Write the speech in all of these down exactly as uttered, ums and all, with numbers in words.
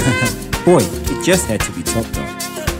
Boy, it just had to be Top Dog.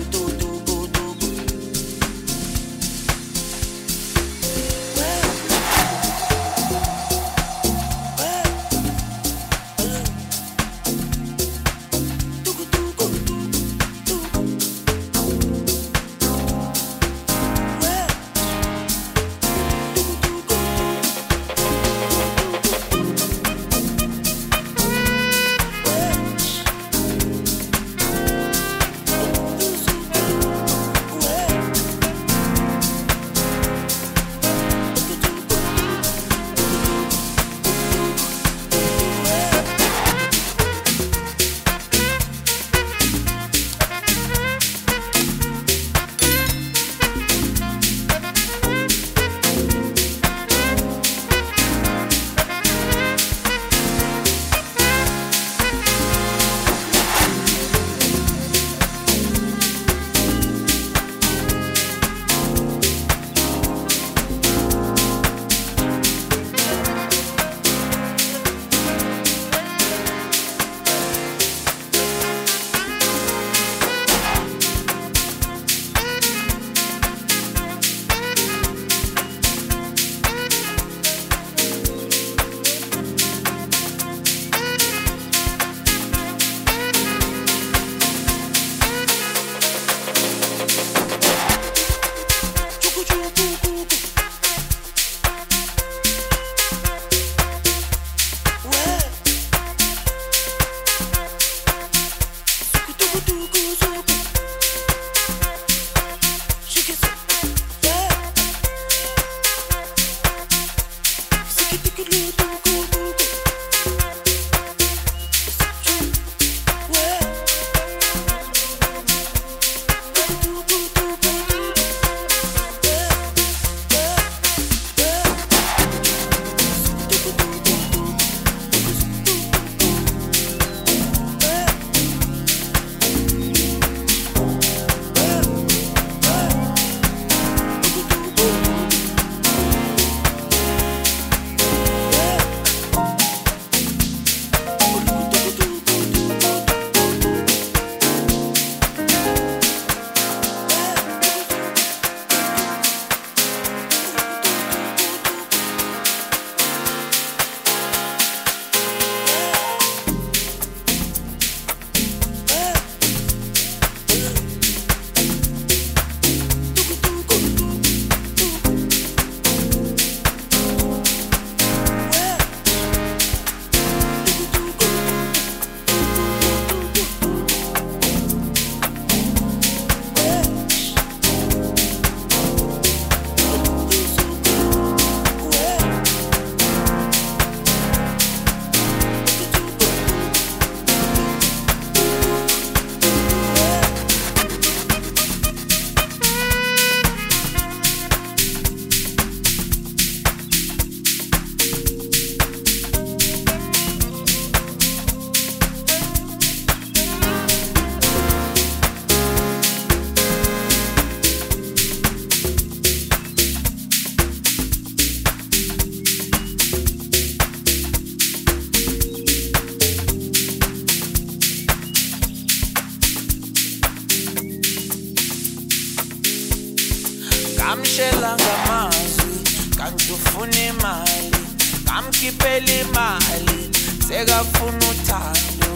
Ngamshela ngamazwi kanti ufuna imali, ngamkhiphela imali sekafuna uthando,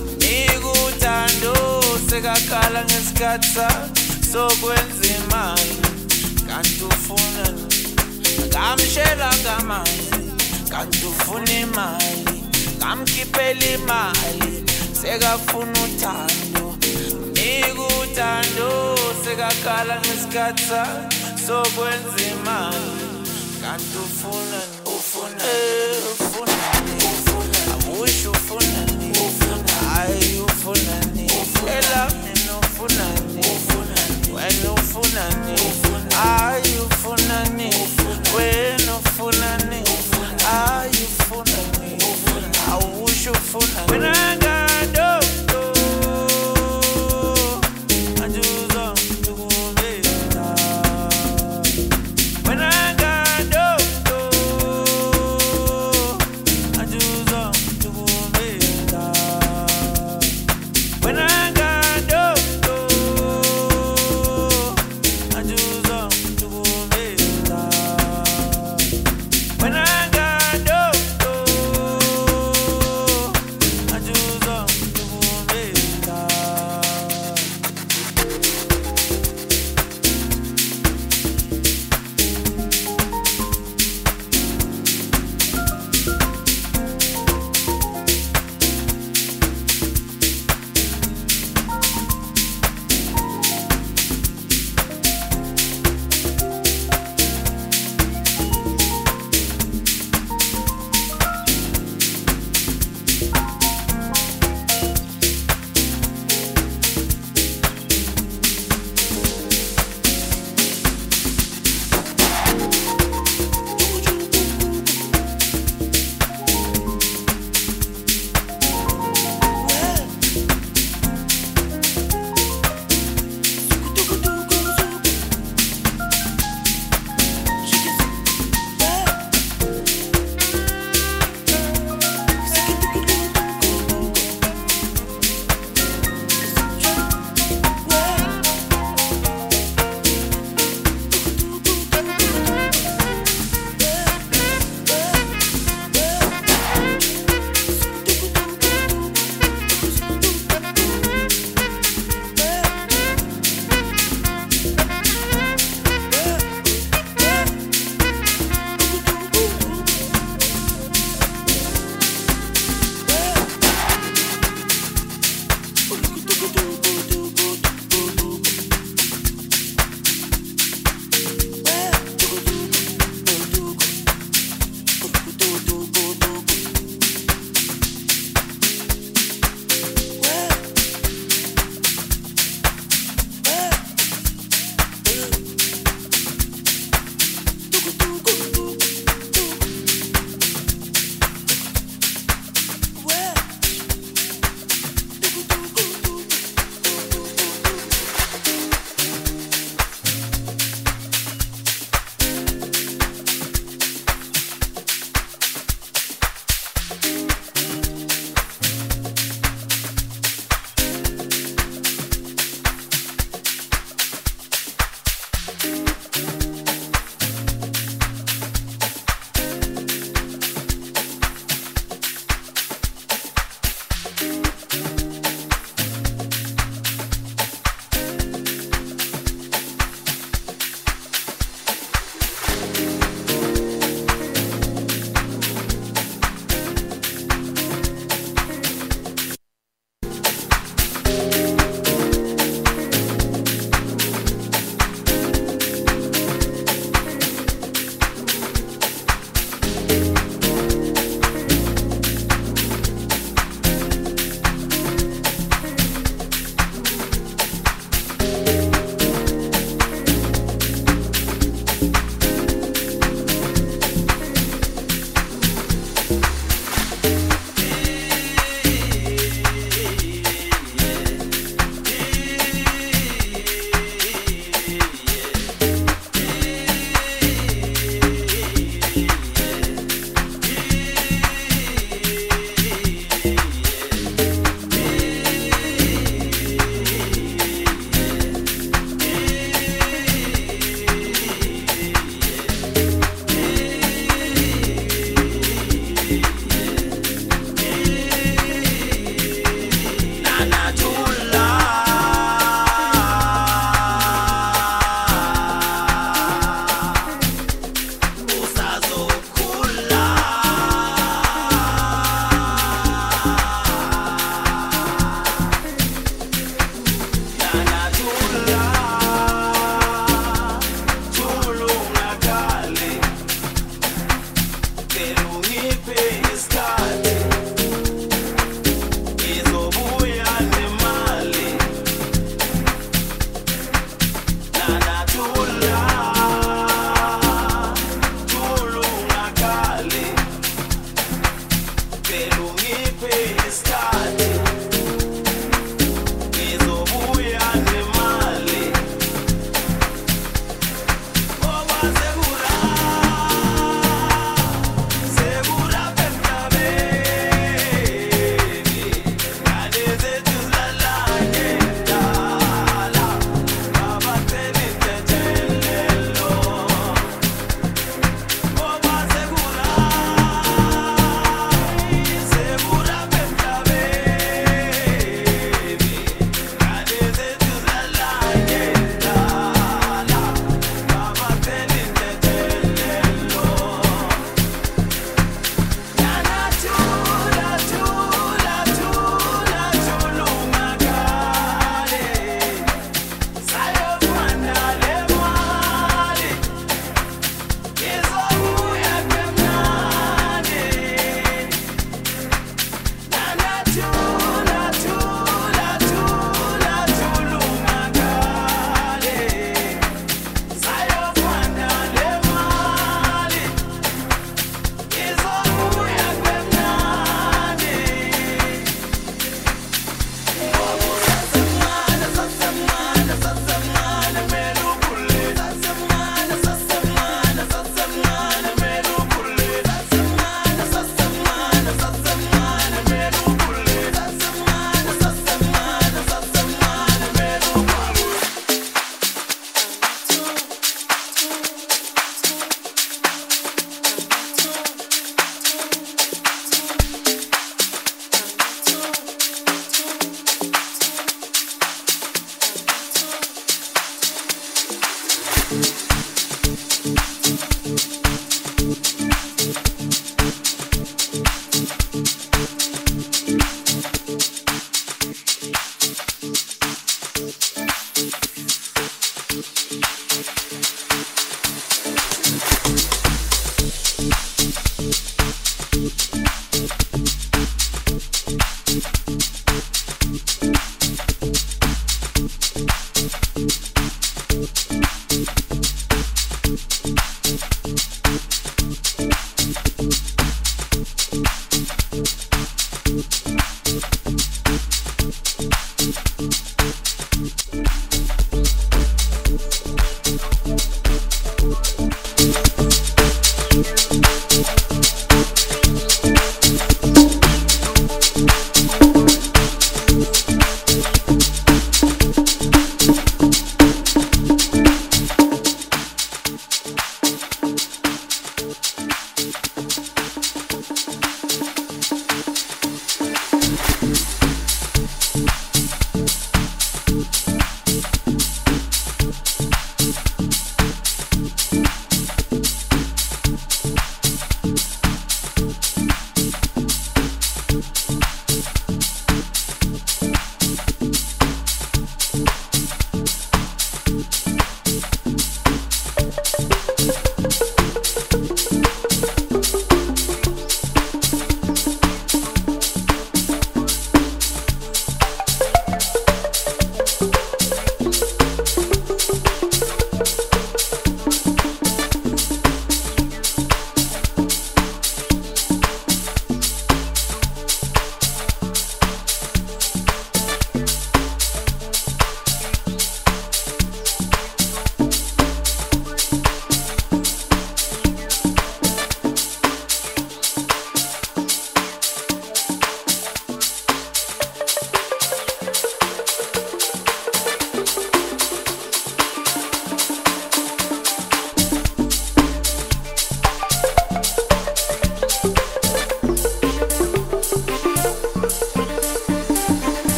nika uthando sekakhala ngesikhatsi sokwenza imali kanti ufuna. Ngamshela ngamazwi kanti ufuna imali, ngamkhiphela imali sekafuna uthando, nika uthando sekakhala ngesikhatsi sokwenza imali kanti ufuna. Ufuna ufuna ufuna awusho ufuna ufuna hayi ufuna ela mina ufuna ufuna wena ufuna hayi ufuna wena ufuna hayi ufuna awusho ufuna wena ngado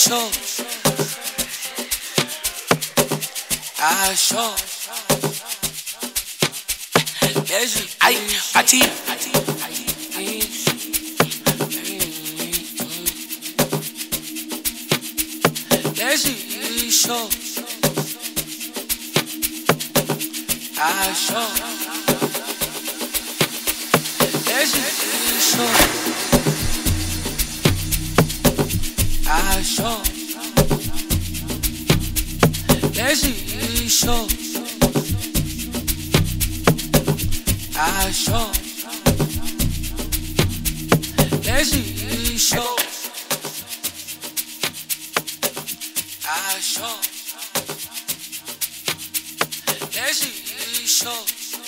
show. I show. Yes, I, I, Yes, show. I show. Yes, show. I show. Yes, show. I show. Yes, show. I show. Yes, show.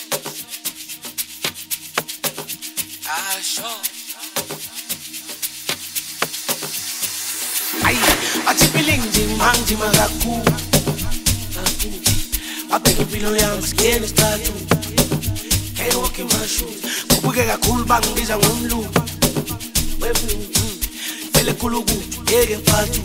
I show. Ay, atipiling jimang jimagaku. Apeke pilo ya maskini statu. Kaya waki mashu. Kupugega kulbang biza ngumlu. Webu, fele kulugu, ege fatu.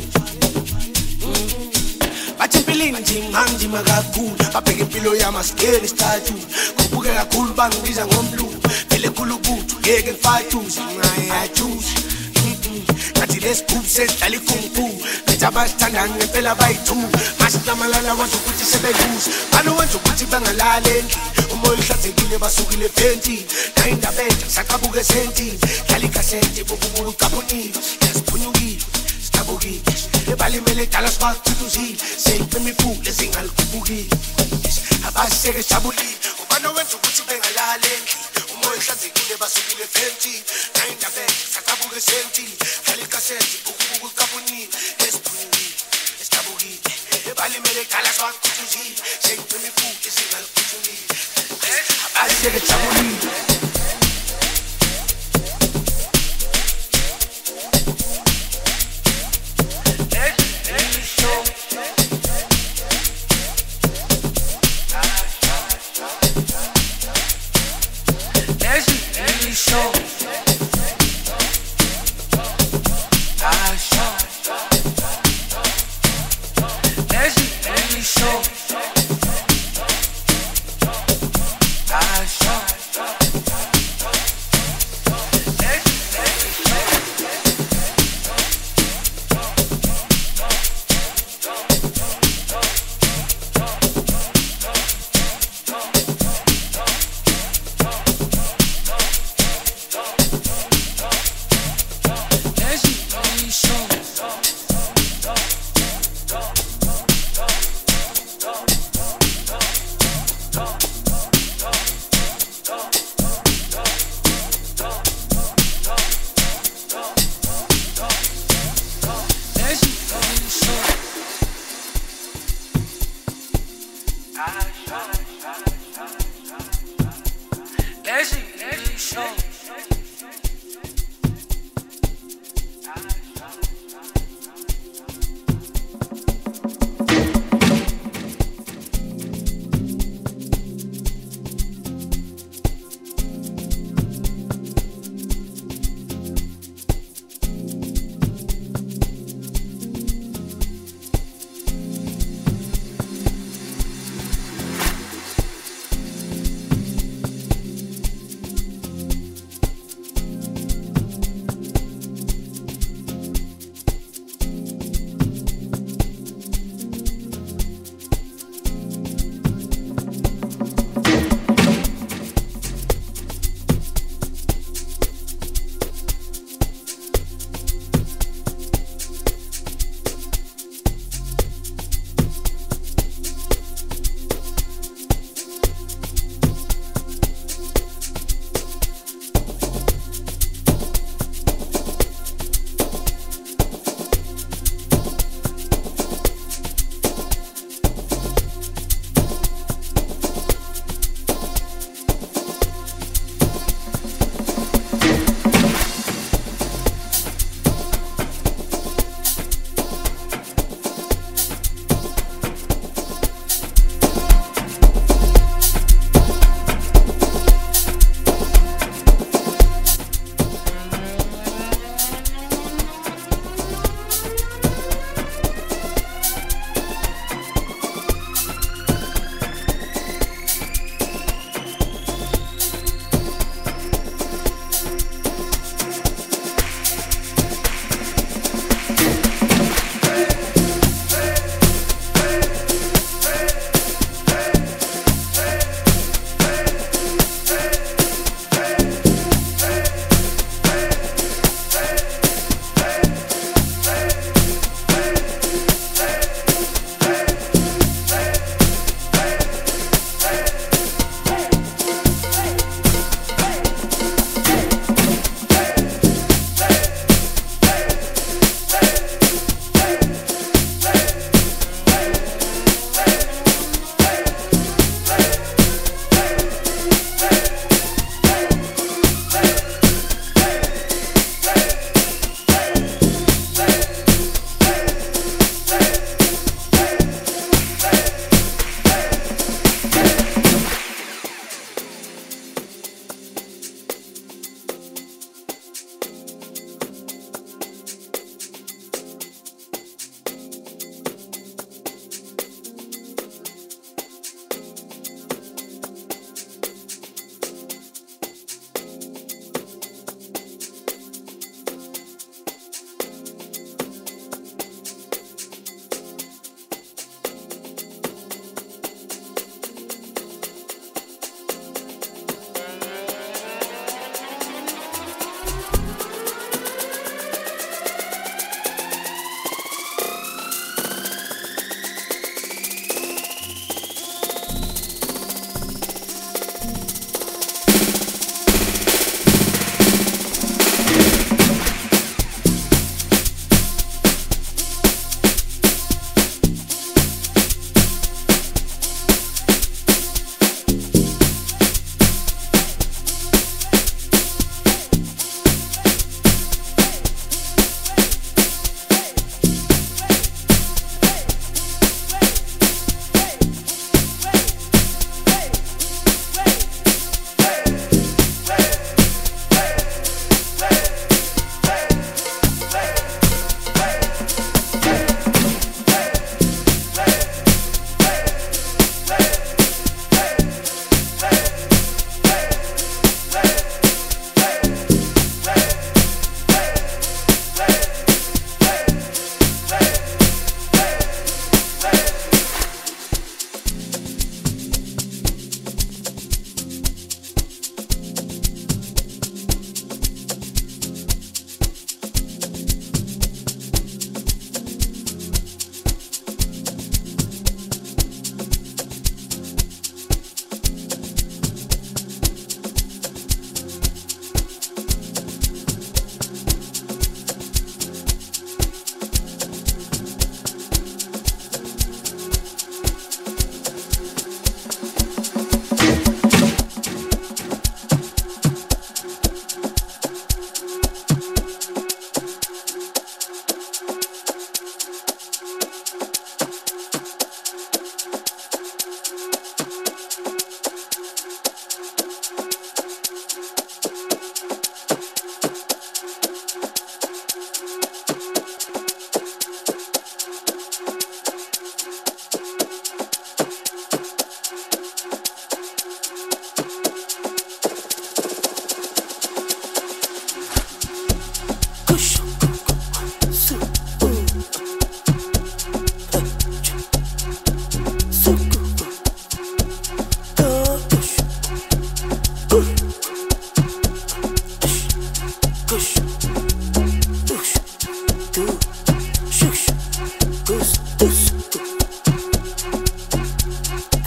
Atipiling jimang jimagaku. Apeke pilo ya maskini statu. Kupugega kulbang biza ngumlu. Fele kulugu, ege fatu. Zimaya choose. Kati les coups c'est tali kung fu. Pejaba standang ne pela by two. Masita malala want to put it seven goose. Manu want to put it bang alale. Umo ilate gile basugile penti. Nainda beta sakabuge senti. Kali kasenti bubu kapuni. Yes punyugi. Stabugi. Le bali mele talas pa tutuzi. Say me fu le singal kubugi. Abase ke chabuli. Umano want to put it bang alale. Umo ilate gile basugile penti. Nainda beta sakabuge senti. Kali kasenti bubu kapuni. Yes punyugi. Stabugi. Le bali mele talas pa tutuzi. Say me fu le singal kubugi. Abase ke chabuli.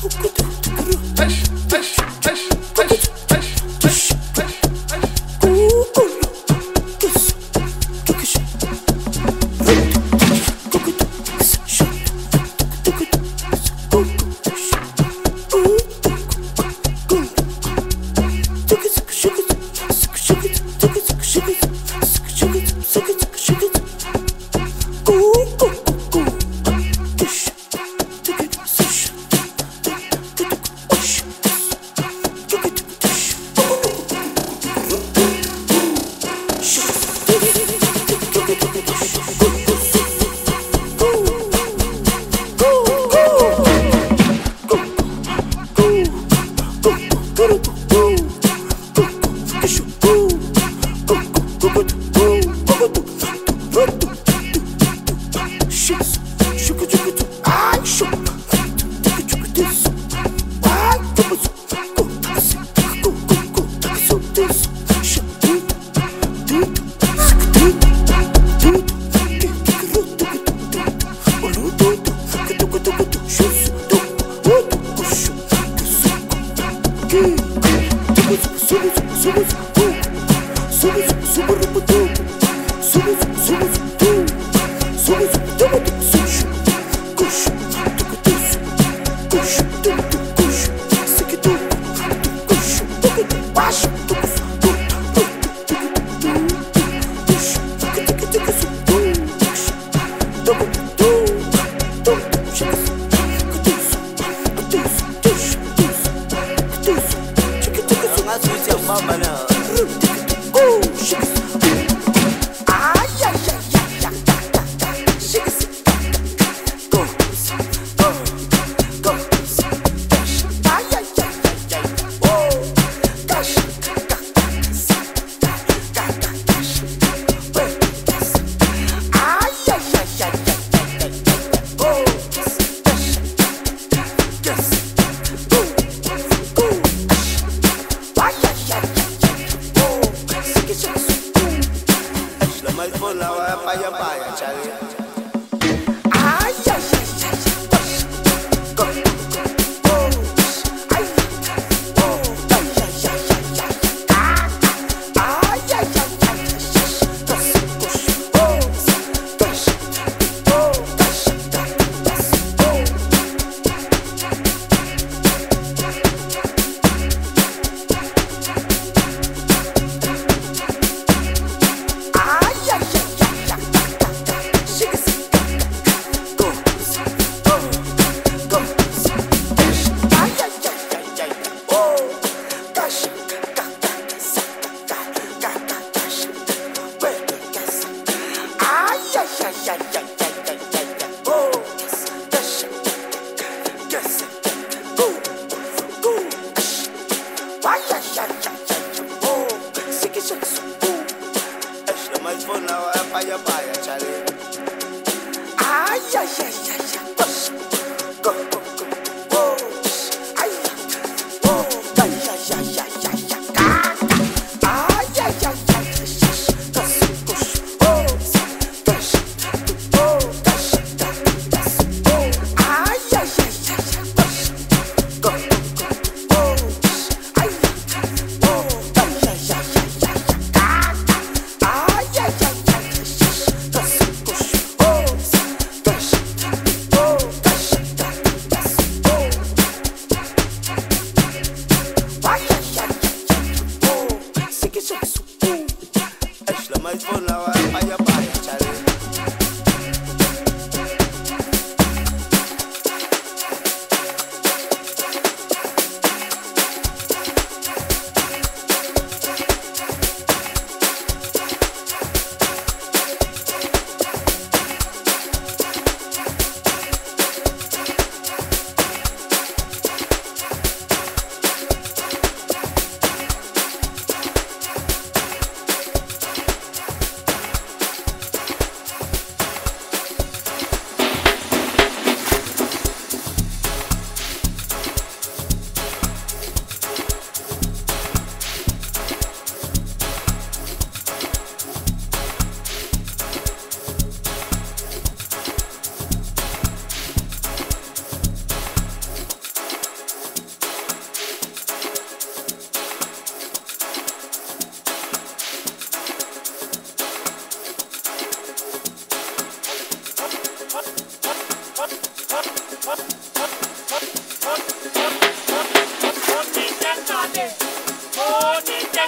Shake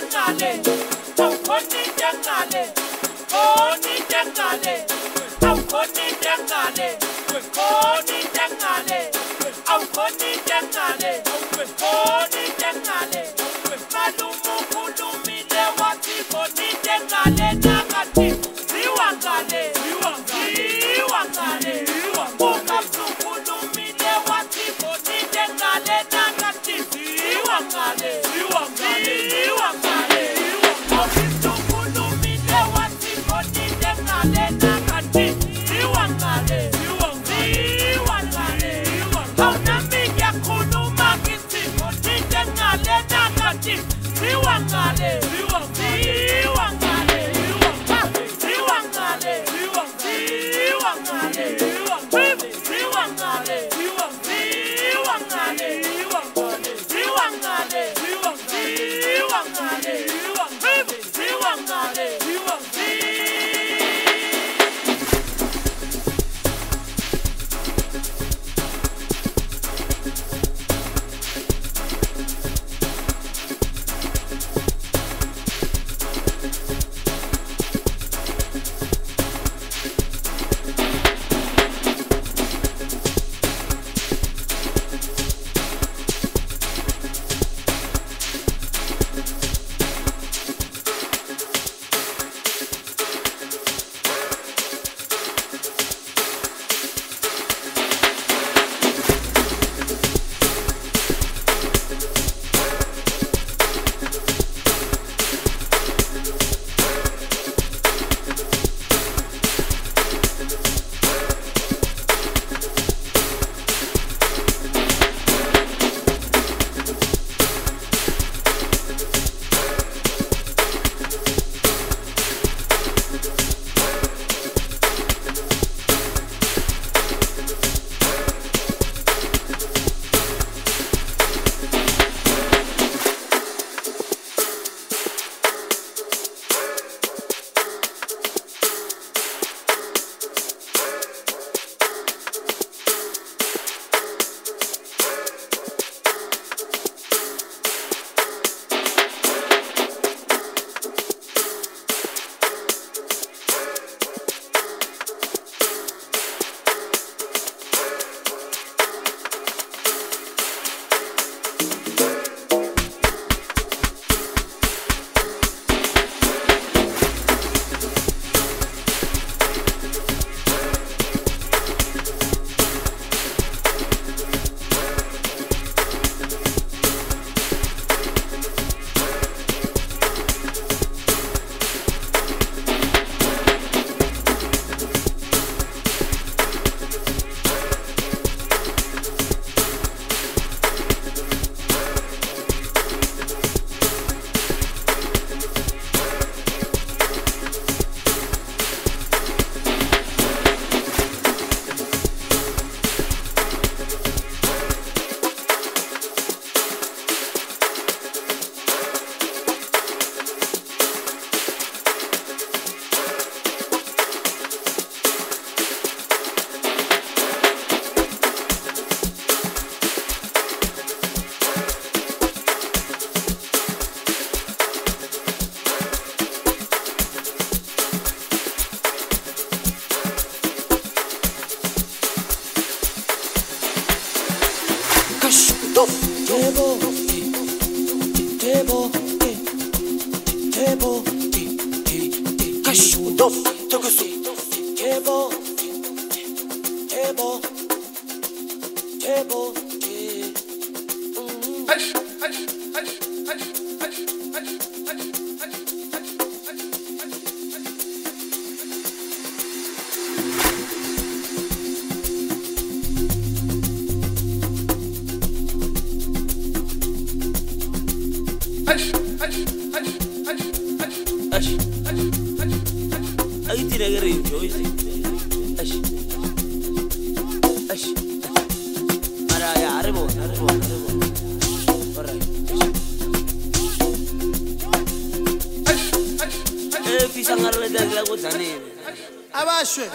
jangale, awukoni jangale, koni jangale, awukoni jangale, koni jangale, awukoni jangale, koni jangale, malumu kulumile wathi koni jangale nakati, ziwangale, ziwangale, ukamsu kulumile wathi koni jangale nakati, ziwangale, ziwangale, ziwangale, ukamsu kulumile wathi koni jangale nakati, ziwangale, ziwangale, awunami ngiyakhuluma ngithi koni jangale nakati, ziwangale, ziwangale, ziwangale, ziwangale, ziwangale, ziwangale, Abashwe.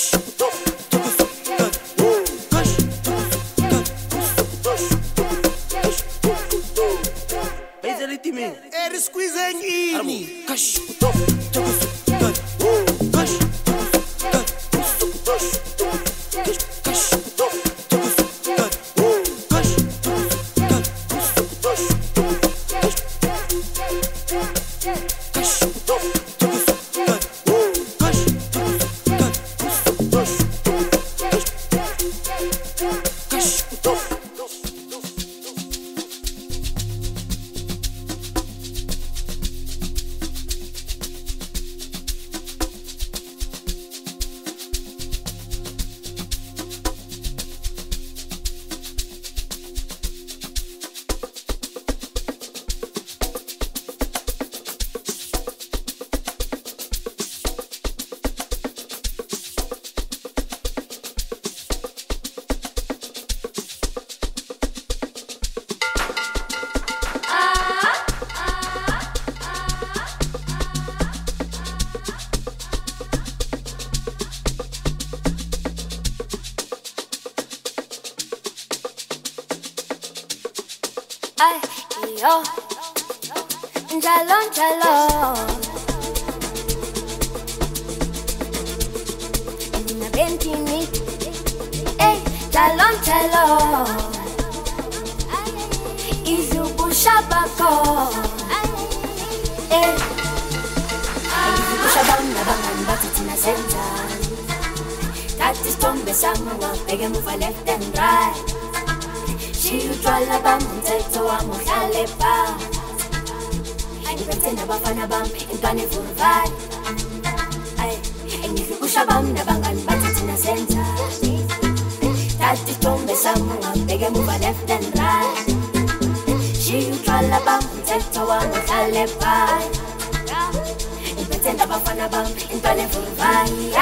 yo, njalo njalo, nina bentini, eh, njalo njalo, izubusha bako, eh, izubusha banga banga bathi thina senza, that is tombe samuwa, bege move left and right. Utshwala bam umthetho wami uhlale phansi Ngibethenda abafana bami intwana evuruvali Engihlukusha bami nabangani bathi thina senza Thathi isithombe sami ungabheke emuva left and right Utshwala bam umthetho wami uhlale phansi Ngibethenda abafana bami intwana evuruvali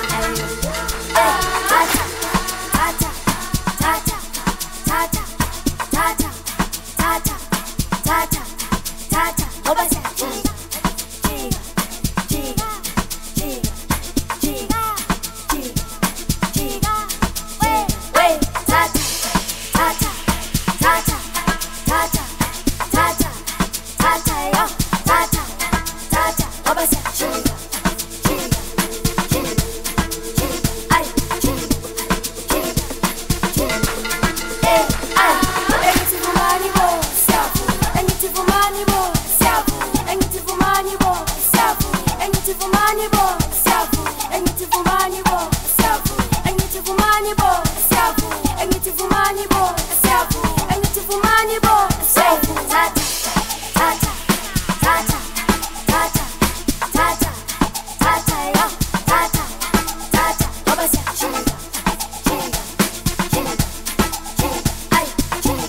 Tata, tata, tata, tata Tata, tata, tata, tata, oba sa chiga, chiga, chiga, chiga, chiga, chiga, chiga, wait, wait, tata, tata, tata, tata, tata, tata, yo, tata, tata, oba sa chiga, chiga, chiga, chiga, ay, chiga, chiga, chiga, eh, ay. Money boy, self. And you for money boy, self. And you for money boy, self. And you for money boy, self. And you for money boy, self. And you for money boy, self. And you for money boy, self. And you for money boy, self. Tata, tata, tata, tata, tata, tata, yo, tata, tata. Oba sa chiga, chiga, chiga, chiga, ay, chiga.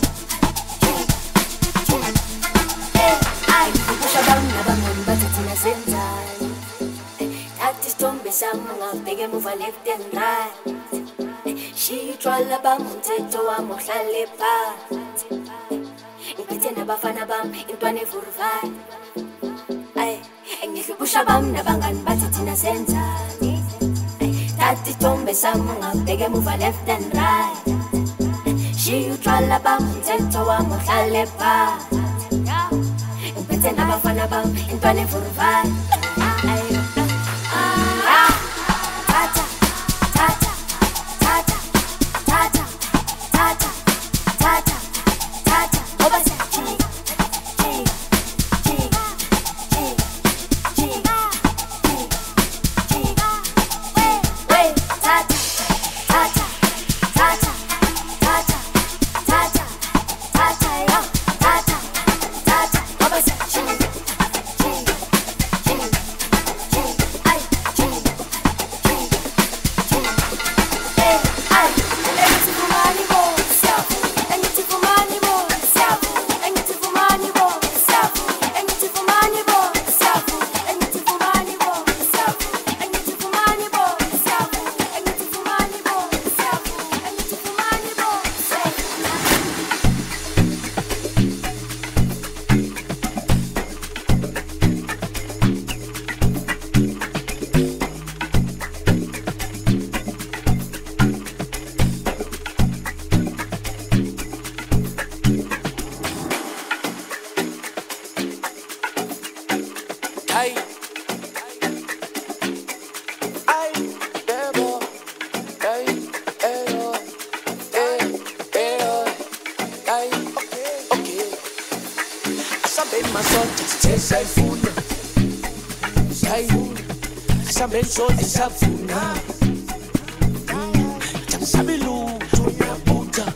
Bege move left and right She utshwala bam umthetho wami uhlale phansi Ngibethenda abafana bami intwana evuruvali Engihlukusha bami nabangani bathi thina senza Thathi isithombe sami ungabheke emuva left and right She utshwala bam umthetho wami uhlale phansi Ngibethenda abafana bami intwana evuruvali Tata, tata, tata, masoja sithe sayifuna sayifuna asambe nsoze safuna jamsabi lutho uyabutha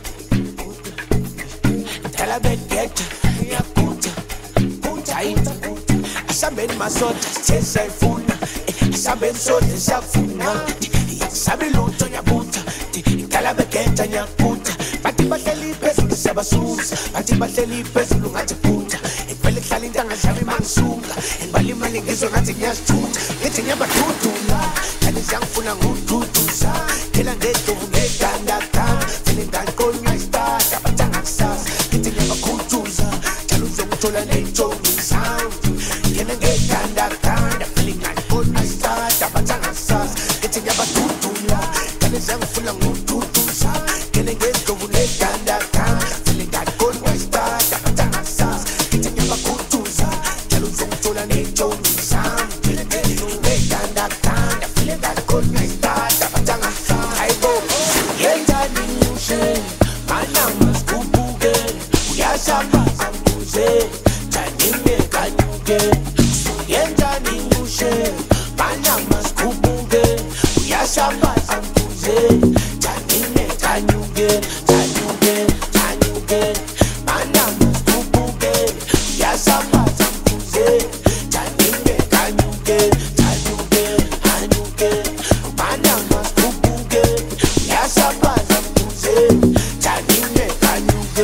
dala begeta uyabutha butha ita asambe masoja sithe sayifuna asambe nsoze safuna sabi lutho uyabutha dala begeta uyabutha bathi bahleli phezulu sabasusa bathi bahleli phezulu ngathi phutha ivele kuhlala intanga dlala imangisunga engibala imali ngizwe ngathi ngiyasithutha ngithi ngiyabadudula kanti siyangifuna ngududuza phela ngedlovu ngegandaganda vele ngaqonywa isitada abathanga kusasa ngithi ngiyabakhutuza njalo uzongithola ney'ntsongi sound ngene ngegandaganda vele ngaqonywa isitada abathanga kusasa ngithi ngiyabadudula kanti siyangifuna ngududuza ngene ngedlovu ngegandaganda vele ngaqonywa isitada abathanga kusasa ngithi ngiyabakhutuza njalo uzongithola ney'ntsongi sound ngene ngedlovu ngegandaganda vele ngaqonywa isitada abathanga kusasa hayibo yenzani ushe manama sikubuke uyashabaza mbuze janime kanyuke yenzani ushe manama sikubuke uyashabaza mbuze janime kanyuke kanyuke kanyuke manama sikubuke uyashabaza mbuze janime kanyuke kanyuke kanyuke manama sikubuke uyashabaza mbuze janime kanyuke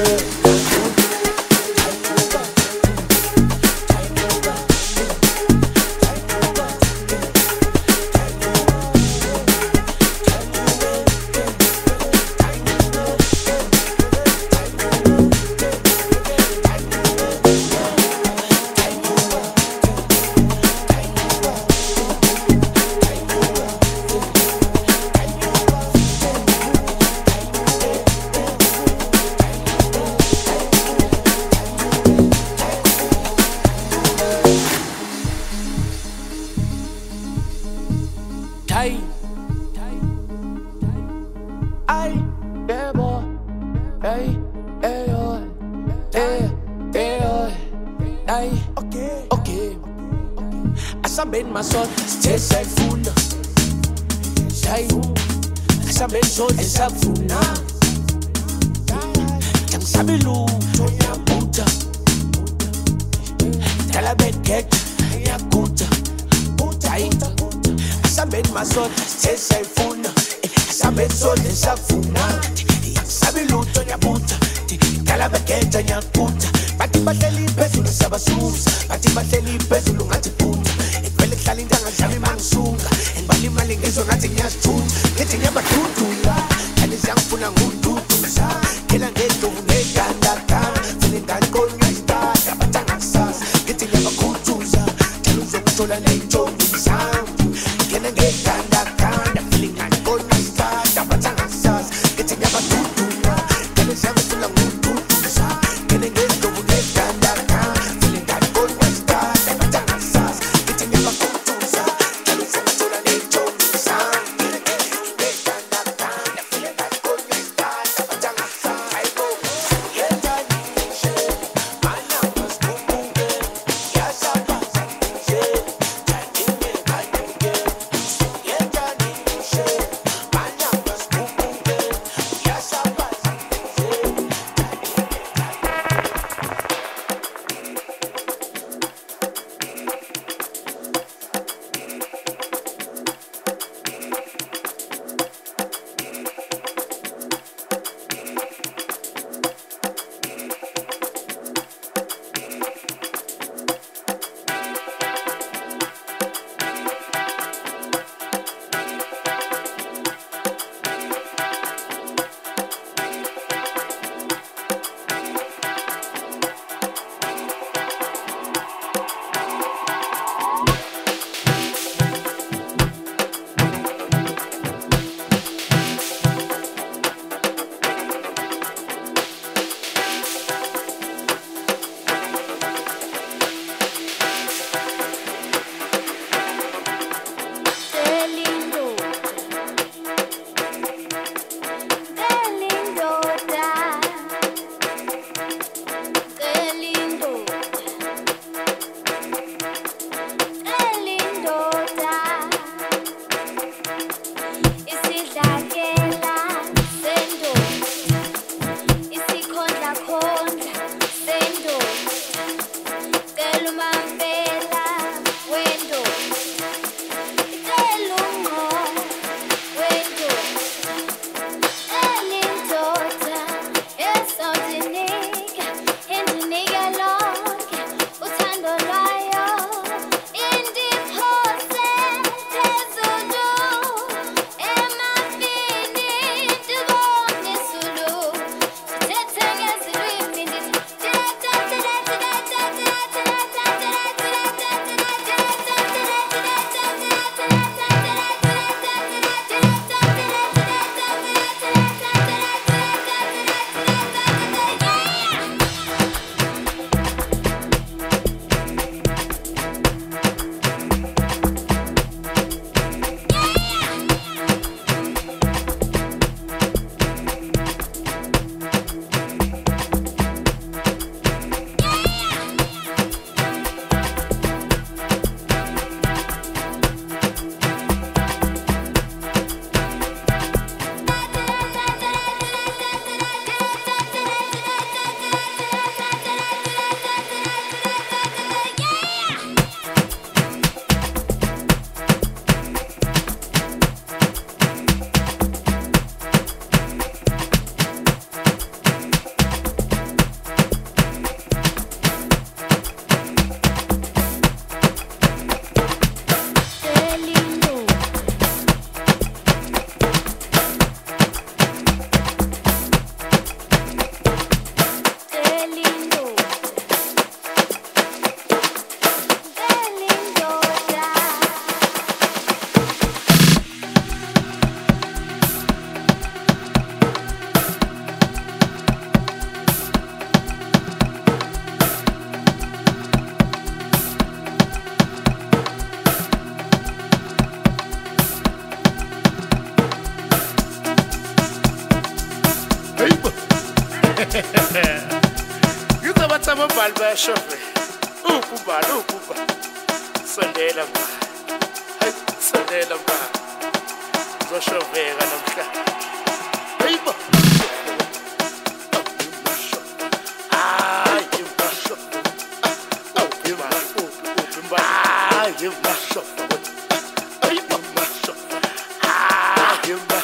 Tay, ay, bebo, ay, ay, ay, ay, ay, okay, okay. Asambe masoja sithe sayifuna, sayifuna. Asambe nsoze safuna, jangisabi lutho uyabutha, dala begeta uyabutha, butha ita. Asambe masoja sithe sayifuna asambe nsoze safuna sabi lutho uyabutha dala begeta uyabutha bathi bahleli phezulu sabasusa bathi bahleli phezulu ngathi phutha ivele kuhlala intanga dlala imangisunga engibala imali ngizwe ngathi ngiyasithutha ngithi ngiyabadudula kanti siyangifuna ngududuza phela ngedlovu ngegandaganda vele ngaqonywa isitada abathanga kusasa ngithi ngiyabakhutuza njalo uzongithola ney'ntsongi sound ngene ngegandaganda vele ngaqonywa isitada abathanga kusasa ngithi ngiyabadudula kanti siyangifuna ngududuza ngene ngedlovu ngegandaganda vele ngaqonywa isitada abathanga kusasa ngithi ngiyabakhutuza njalo uzongithola ney'ntsongi sound Ngizobatha amabhali bayashove. Ukubhala ukubhala. Sondela mba. Hayi sondela mba. Ngizoshoveka namhlanje. Hayibo. Ah, yimba. Oh, yimba. Yimba. Ah, yimba. Hayibo. Ah, yimba.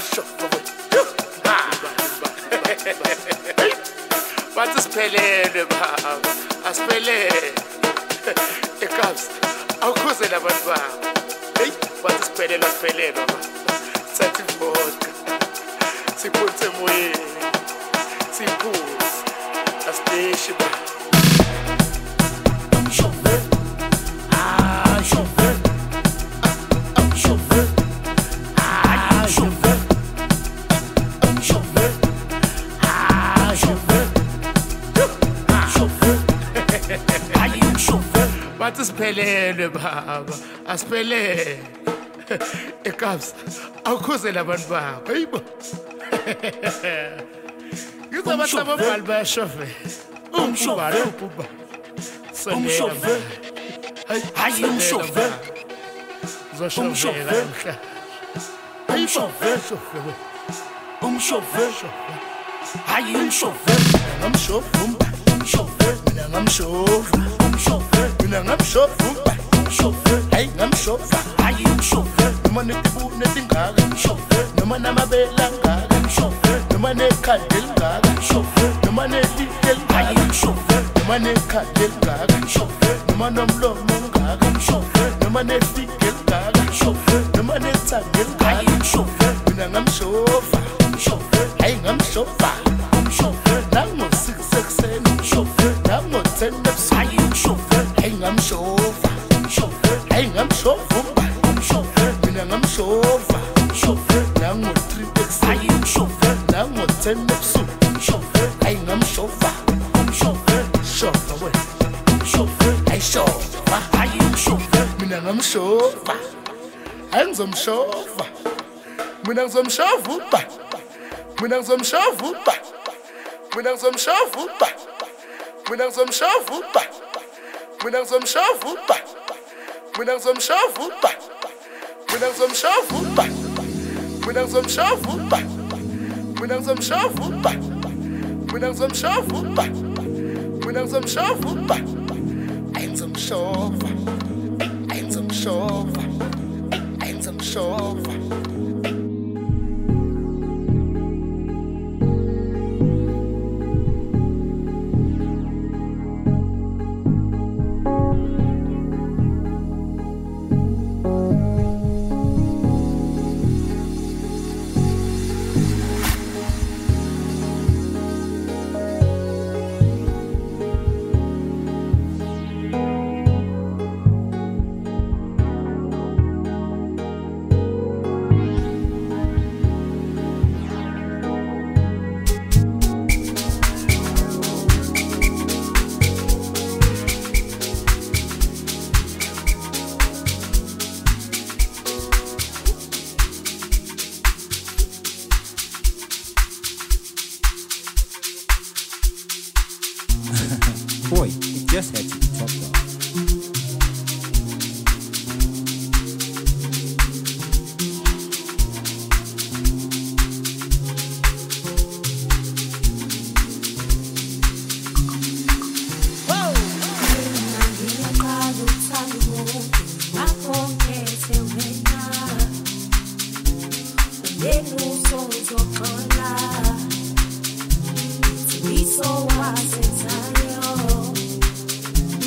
Bathi siphelele baba, asiphelele. Ekabs, awukhuze labantu babo. Hey, bathi siphelele asiphelele baba. Sathi vodka. Siphuthe moyeni. Siphuze. Asideshi baba. Chauffeur. Ah, chauffeur. Ah, chauffeur. Ah, chauffeur. Chauffeur. Ah, chauffeur. Bathi siphelele baba, asiphelele. Ekabs, awukhuze labantu babo. Hayibo. Ngizobatha amabhali bayashove. Umshove, ukuba. Umshove. Hayi umshove. Ngizoshoveka namhlanje. Umshove, shove. Umshove. Hayi umshove. Ngamshove. Umshove. Mina ngamshove. Umshove. Mina ngamshove. Umshove. Hayi ngamshove. Hayi umshove. Noma netibu netingaka. Umshove. Noma namabela ngaka. Umshove. Noma nekhanda elingaka. Umshove. Noma nelithe elingaka. Hayi umshove. Noma nekhanda elingaka. Umshove. Noma nomlomo ngaka. Umshove. Noma nefike elingaka. Umshove. Noma nethanga elingaka. Hayi umshove. Mina ngamshove. Umshove. Hayi ngamshove. Umshove. Nango six seven. Umshove. Nango ten ebusuku. Hayi umshove. Hayi ngamshove. Umshove. Hayi ngamshove. Umshove. Mina ngamshove. Umshove. Nango three ebusuku. Hayi umshove. Nango ten ebusuku. Umshove. Hayi ngamshove. Umshove. Shova we. Umshove. Hayi shova. Hayi umshove. Mina ngamshove. Hayi ngizomshova. Mina ngizomshova. Mina ngizomshova. Mina ngizomshova. Mina ngizomshova. Mina ngizomshova. Mina ngizomshova. Mina ngizomshova. Mina ngizomshova. Mina ngizomshova. Mina ngizomshova. Mina ngizomshova. Hayi ngizomshova. Hayi ngizomshova. Hayi ngizomshova. Boy, it just had to be top dog. So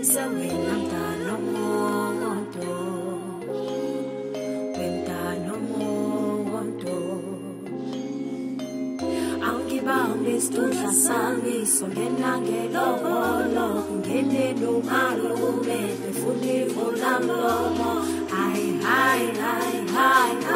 sewena mntana womuntu wemntana womuntu angibambe isitudla sami songena ngelobolo ngene nomalume befuni ulamlomo hayi hayi hayi hayi